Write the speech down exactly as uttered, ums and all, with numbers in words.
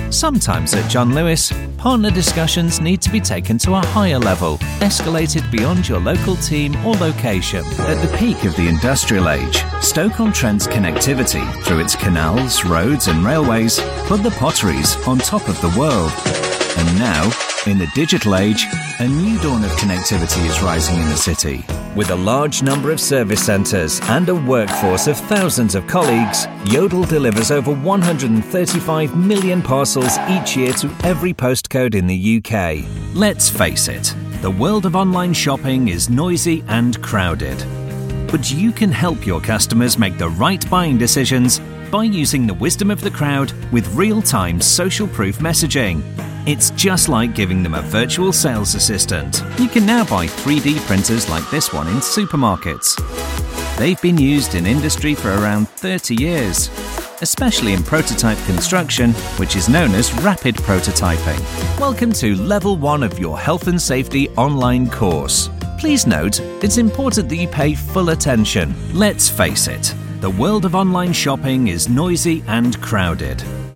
Sometimes at John Lewis, partner discussions need to be taken to a higher level, escalated beyond your local team or location. At the peak of the industrial age, Stoke-on-Trent's connectivity through its canals, roads and railways put the Potteries on top of the world. And now, in the digital age, a new dawn of connectivity is rising in the city. With a large number of service centres and a workforce of thousands of colleagues, Yodel delivers over one hundred thirty-five million parcels each year to every postcode in the U K. Let's face it, the world of online shopping is noisy and crowded. But you can help your customers make the right buying decisions by using the wisdom of the crowd with real-time social proof messaging. It's just like giving them a virtual sales assistant. You can now buy three D printers like this one in supermarkets. They've been used in industry for around thirty years, especially in prototype construction, which is known as rapid prototyping. Welcome to Level one of your Health and Safety online course. Please note, it's important that you pay full attention. Let's face it, the world of online shopping is noisy and crowded.